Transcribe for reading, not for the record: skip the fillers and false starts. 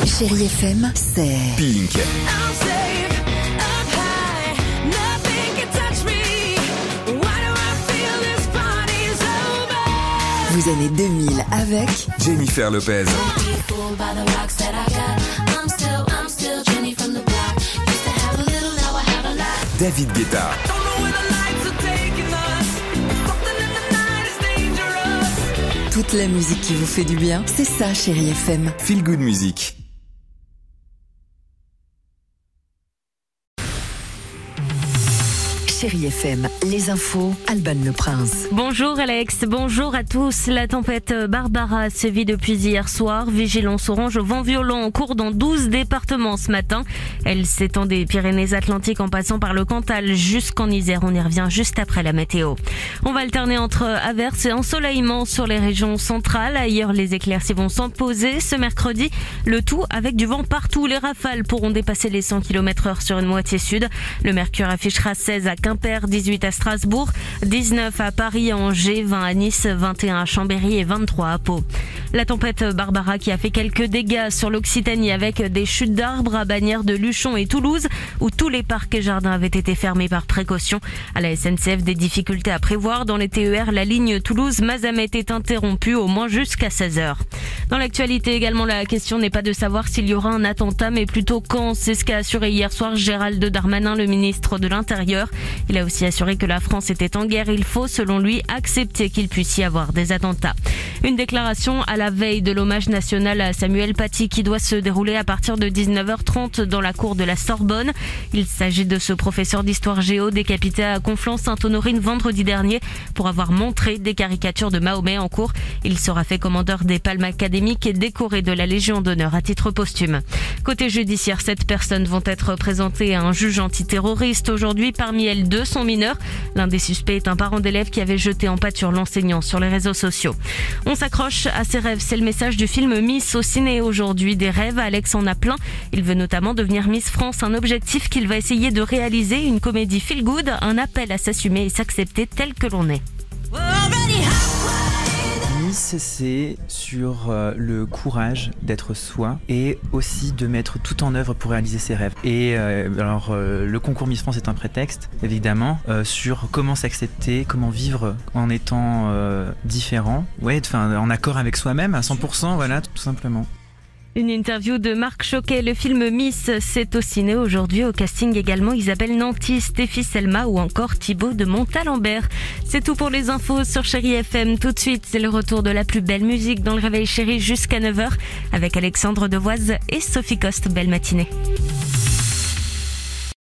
Chérie FM, c'est Pink. Vous années 2000 avec Jennifer Lopez. David Guetta. toute la musique qui vous fait du bien. C'est ça, Chérie FM. Feel Good Music. Chérie FM, les infos, Alban Le Prince. Bonjour Alex, bonjour à tous. La tempête Barbara sévit depuis hier soir. Vigilance orange au vent violent en cours dans 12 départements ce matin. Elle s'étend des Pyrénées-Atlantiques en passant par le Cantal jusqu'en Isère. On y revient juste après la météo. On va alterner entre averses et ensoleillement sur les régions centrales. Ailleurs, les éclaircies vont s'imposer ce mercredi. Le tout avec du vent partout. Les rafales pourront dépasser les 100 km/h sur une moitié sud. Le mercure affichera 16 à Quimper, 18 à Strasbourg, 19 à Paris, Angers, 20 à Nice, 21 à Chambéry et 23 à Pau. La tempête Barbara qui a fait quelques dégâts sur l'Occitanie avec des chutes d'arbres à Bagnères de Luchon et Toulouse où tous les parcs et jardins avaient été fermés par précaution. À la SNCF, des difficultés à prévoir. Dans les TER, la ligne Toulouse-Mazamet est interrompue au moins jusqu'à 16h. Dans l'actualité également, la question n'est pas de savoir s'il y aura un attentat, mais plutôt quand. C'est ce qu'a assuré hier soir Gérald Darmanin, le ministre de l'Intérieur. Il a aussi assuré que la France était en guerre. Il faut, selon lui, accepter qu'il puisse y avoir des attentats. Une déclaration à la veille de l'hommage national à Samuel Paty qui doit se dérouler à partir de 19h30 dans la cour de la Sorbonne. Il s'agit de ce professeur d'histoire géo décapité à Conflans-Sainte-Honorine vendredi dernier pour avoir montré des caricatures de Mahomet en cours. Il sera fait commandeur des Palmes académiques et décoré de la Légion d'honneur à titre posthume. Côté judiciaire, 7 personnes vont être présentées à un juge antiterroriste aujourd'hui. Parmi elles, 2 sont mineurs. L'un des suspects est un parent d'élève qui avait jeté en pâture l'enseignant sur les réseaux sociaux. On s'accroche à ses rêves, c'est le message du film Miss au ciné aujourd'hui. Des rêves, Alex en a plein. Il veut notamment devenir Miss France, un objectif qu'il va essayer de réaliser, une comédie feel good, un appel à s'assumer et s'accepter tel que l'on est. Miss, c'est sur le courage d'être soi et aussi de mettre tout en œuvre pour réaliser ses rêves. Et le concours Miss France est un prétexte, évidemment, sur comment s'accepter, comment vivre en étant différent, en accord avec soi-même à 100%, voilà, tout simplement. Une interview de Marc Choquet. Le film Miss, c'est au ciné aujourd'hui. Au casting également Isabelle Nanty, Stéphie Selma ou encore Thibaut de Montalembert. C'est tout pour les infos sur Chérie FM. Tout de suite, c'est le retour de la plus belle musique dans le Réveil Chérie jusqu'à 9h avec Alexandre Devoise et Sophie Coste. Belle matinée.